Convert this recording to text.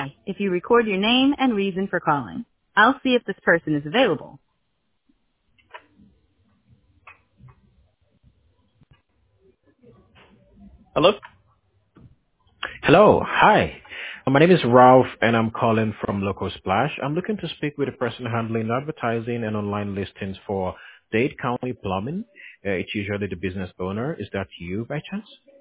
Hi, if you record your name and reason for calling, I'll see if this person is available. Hello? Hello. Hi. My name is Ralph, and I'm calling from Local Splash. I'm looking to speak with the person handling advertising and online listings for Dade County Plumbing. It's usually the business owner. Is that you by chance?